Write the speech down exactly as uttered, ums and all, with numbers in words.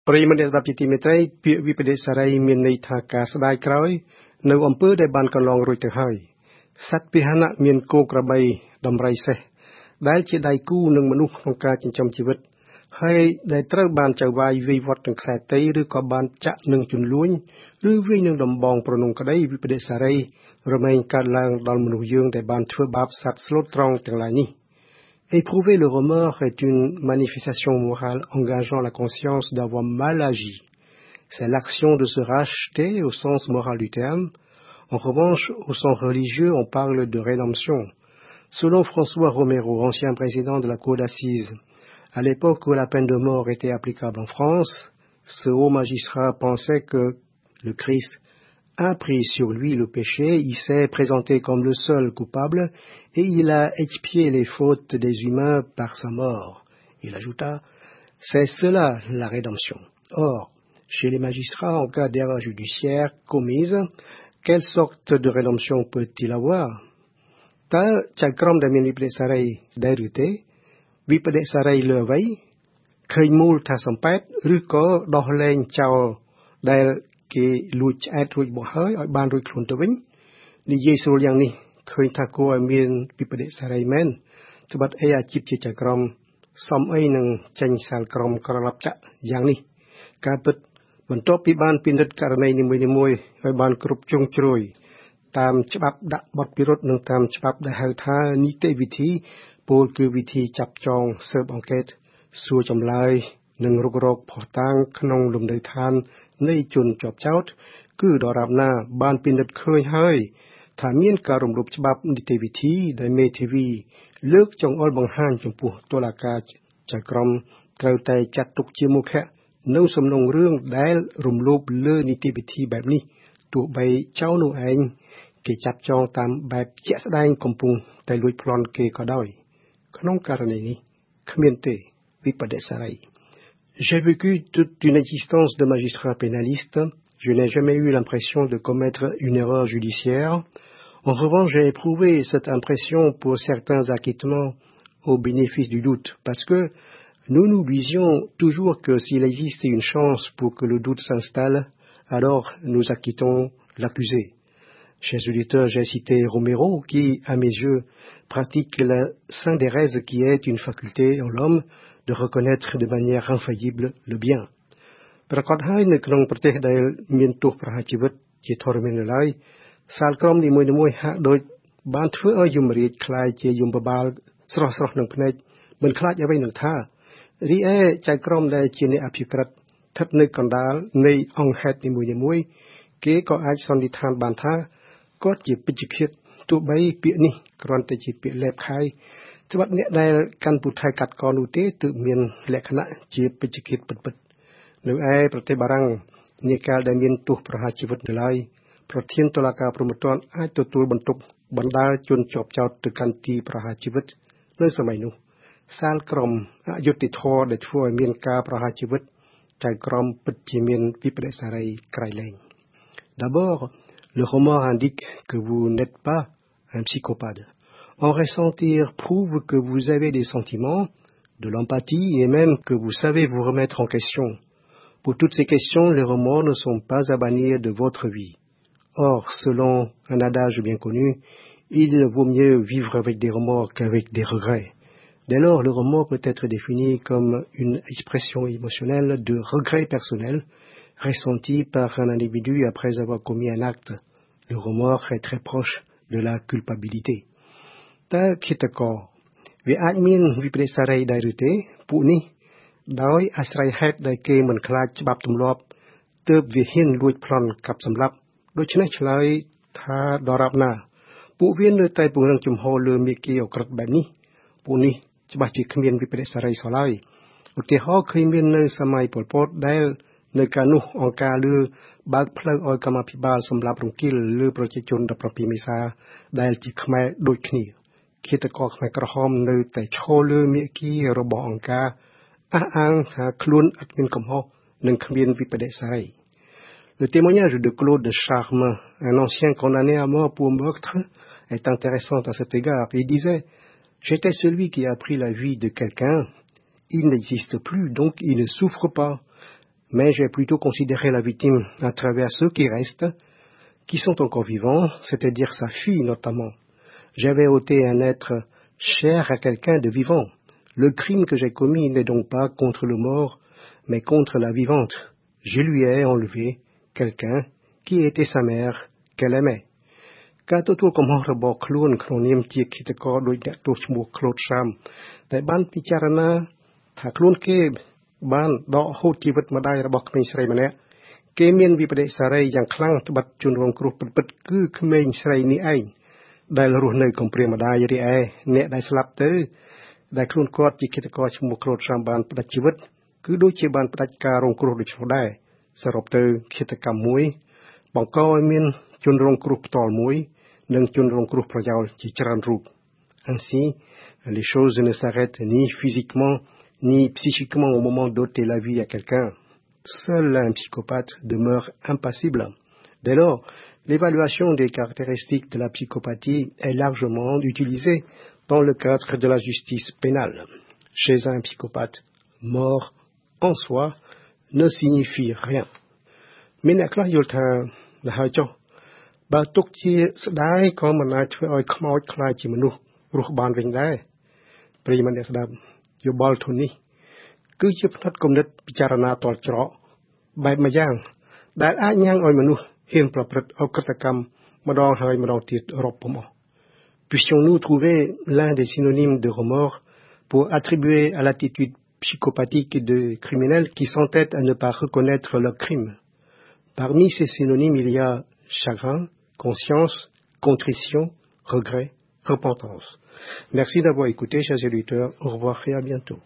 ប្រិយមិត្តអ្នកស្ដាប់ជាទីមេត្រីពាក្យវិបដិសារីមានន័យថាការស្ដាយក្រោយនៅអំពើដែលបានកន្លងរួចទៅហើយសត្វពាហនៈមានគោក្របីដំរីសេះដែលជាដៃគូនឹងមនុស្សក្នុងការចិញ្ចឹមជីវិតហើយដែលត្រូវបានចៅវាយវាយវត្តនឹងខ្សែតីឬក៏បានចាក់នឹងជន្លួញឬវាយនឹងដំបងប្រនុងក្តីវិបដិសារីរមែងកើតឡើងដល់មនុស្សយើងដែលបានធ្វើបាបសត្វស្លូតត្រង់ទាំងឡាយនេះÉprouver le remords est une manifestation morale engageant la conscience d'avoir mal agi. C'est l'action de se racheter au sens moral du terme. En revanche, au sens religieux, on parle de rédemption. Selon François Romero, ancien président de la Cour d'assises, à l'époque où la peine de mort était applicable en France, ce haut magistrat pensait que le Christ a pris sur lui le péché, il s'est présenté comme le seul coupable et il a expié les fautes des humains par sa mort. Il ajouta, c'est cela la rédemption. Or, chez les magistrats, en cas d'erreur judiciaire commise, quelle sorte de rédemption peut-il avoir? Ta chakram da min vipade sarai dairute, vipade sarai le vai, khơi mul tha sampet, ru ko doh len chaoដែលគេលួចឆ្អែតរួចមកហើយឲ្យបានរួចខ្លួនទៅវិញនិយាយស្រួលយ៉ាងនេះឃើញថាគួរឲ្យមានវិបដិសារីមែនត្បិតអីអាជីពជាចៅក្រមសំអីនឹងចេញសាលក្រមក្រឡាប់ចាក់យ៉ាងនេះការពិតបន្ទាប់ពីបានពិនិត្យករណីនីមួយៗឲ្យបានគ្រប់ជ្រុងជ្រោយតាមច្បាប់ដាក់បទពិរុទ្ធនិងតាមច្បាប់ដែលហៅថានីតិវិធីពោលគឺវិធីចាប់ចងស៊ើបអង្កេតសួរចម្លើយនិងរុករកភស្តុតាងក្នុងលំនៅឋាននៃជនជាប់ចោទគឺដរាបណាបានពិនិត្យឃើញហើយថាមានការរំលោភច្បាប់នីតិវិធីដែលមេធាវីលើកចង្អុលបង្ហាញចំពោះតុលាការចៅក្រមត្រូវតែចាត់ទុកជាមុខៈនៅសំណុំរឿងដែលរំលោភលើនីតិវិធីបែបនេះទោះបីចៅនោះឯងគេចាប់ចងតាមបែបជាក់ស្ដែងកំពុងតែលួចប្លន់គេក៏ដោយក្នុងករណីនេះគ្មានទេវិបដិសារីJ'ai vécu toute une existence de magistrat pénaliste. Je n'ai jamais eu l'impression de commettre une erreur judiciaire. En revanche, j'ai éprouvé cette impression pour certains acquittements au bénéfice du doute, parce que nous nous disions toujours que s'il existe une chance pour que le doute s'installe, alors nous acquittons l'accusé. Chers auditeurs, j'ai cité Romero, qui, à mes yeux, pratique la syndérèse qui est une faculté en l'homme, de reconnaître de manière infaillible le bien. ប្រកាសហើយនៅក្នុងប្រទេសដែលមានទោសប្រហារជីវិតជាធរមាននៅឡើយសាលក្រមនីមួយៗហាក់ដូចបានធ្វើឲ្យយមរាជខ្លាយជាយមបបាលស្រស់ស្រស់នឹងភ្នែកមិនខ្លាចអ្វីនឹងថារីឯចៅក្រមដែលជាអ្នកអភិក្រិតស្ថិតនៅកណ្ដាលនៃអង្គហេតុនីមួយៗគេក៏អាចសន្និដ្ឋានបានថាគាត់ជាពេជ្ឈឃាតទោះបីពាក្យនេះគ្រាន់តែជាពាក្យលែបខាយត្បិតអ្នកដែលកាន់ពូថៅកាត់កនោះទេទើបមានលក្ខណៈជាពេជ្ឈឃាតពិតៗនៅឯប្រទេសបារាំងនាកាលដែលមានទោសប្រហារជីវិតនៅឡើយប្រធានតុលាការព្រហ្មទណ្ឌអាចទទួលបន្ទុកបណ្ដាលជនជាប់ចោទទៅកាន់ទីប្រហារជីវិតនៅសម័យនោះសាលក្រមអយុត្តិធម៌ដែលធ្វើឲ្យមានការប្រហារជីវិតចៅក្រមពិតជាមានវិបដិសារីក្រៃលែង D'abord, le remords indique que vous n'êtes pas un psychopathe. En ressentir prouve que vous avez des sentiments, de l'empathie et même que vous savez vous remettre en question. Pour toutes ces questions, les remords ne sont pas à bannir de votre vie. Or, selon un adage bien connu, il vaut mieux vivre avec des remords qu'avec des regrets. Dès lors, le remords peut être défini comme une expression émotionnelle de regret personnel ressenti par un individu après avoir commis un acte. Le remords est très proche de la culpabilité. តើឃាតករវាអាចមានវិបដិសារីដែរឬទេពួកនេះដោយអាស្រ័យហេតុដែលគេមិនខ្លាចច្បាប់ទម្លាប់ទើបវាហ៊ានលួចប្លន់កាប់សម្លាប់ដូច្នេះឆ្លើយថាដរាបណាពួកវានៅតែពង្រឹងជំហរលើមេគាអក្រិតបែបនេះពួកនេះច្បាស់ជាគ្មានវិបដិសារីសោះឡើយឧទាហរណ៍ឃើញមាននៅសម័យប៉ុលពតដែលនៅកាលនោះអង្គការលឺបើកផ្លូវឲ្យកម្មាភិបាលសម្លាប់រង្គាលលើប្រជាជនដប់ប្រាំពីរមេសាដែលជាខ្មែរដូចគ្នាឃាតករខ្មែរក្រហមនៅតែឈរលើមាគ៌ារបស់អង្គការអះអាងថាខ្លួនឥតមានកំហុសនិងគ្មានវិបដិសារី Le témoignage de Claude Charme, un ancien condamné à mort pour meurtre, est intéressant à cet égard. Il disait « J'étais celui qui a pris la vie de quelqu'un. Il n'existe plus, donc il ne souffre pas. mais j'ai plutôt considéré la victime à travers ceux qui restent, qui sont encore vivants, c'est-à-dire sa fille notamment. J'avais ôté un être cher à quelqu'un de vivant. Le crime que j'ai commis n'est donc pas contre le mort, mais contre la vivante. Je lui ai enlevé quelqu'un qui était sa mère, qu'elle aimait. ការទទួលកំហុសរបស់ខ្លួនក្នុងនាមជាឃាតករដោយអ្នកទោសឈ្មោះ Claude Cham តែបានពិចារណាថាខ្លួនគេបានដកហូតជីវិតម្ដាយរបស់ក្មេងស្រីម្នាក់គេមានវិបដិសារីយ៉ាងខ្លាំងត្បិតជនរងគ្រោះពិតៗគឺក្មេងស្រីនេះឯងដែលរស់នៅកំព្រាម្ដាយរីឯអ្នកដែលស្លាប់ទៅដែលខ្លួនគាត់ជាឃាតករឈ្មោះ Claude Cham បានផ្ដាច់ជីវិតគឺដូចជាបានផ្ដាច់ការរងគ្រោះដូចនោះដែរសរុបទៅឃាតកម្មមួយបង្កឲ្យមានជនរងគ្រោះផ្ទាល់មួយនិងជនរងគ្រោះប្រយោលជាច្រើនរូប Ainsi, les choses ne s'arrêtent ni physiquement ni psychiquement au moment d'ôter la vie à quelqu'un. Seul un psychopathe demeure impassible. Dès lors, l'évaluation des caractéristiques de la psychopathie est largement utilisée dans le cadre de la justice pénale. Chez un psychopathe, mort en soi ne signifie rien. Mais n'a pas eu le temps deបើទុកជាស្ដាយក៏មិនអាចធ្វើឲ្យខ្មោចខ្លាចជាមនុស្សរស់បានវិញដែរប្រិយមិត្តអ្នកស្ដាប់យោបល់ធននេះគឺជាផ្នែកគំនិតពិចារណាតលច្រកបែបមួយយ៉ាងដែលអាចញ៉ាំងឲ្យមនុស្សហ៊ានប្រព្រឹត្តអក្រកម្មម្ដងហើយម្ដងទៀតរាប់ពុំអស់ Puissions-nous trouver l'un des synonymes de remords pour attribuer à l'attitude psychopathique de criminels qui s'entêtent à ne pas reconnaître leur crime. Parmi ces synonymes, il y a chagrin, conscience, contrition, regret, repentance. Merci d'avoir écouté, chers auditeurs. Au revoir et à bientôt.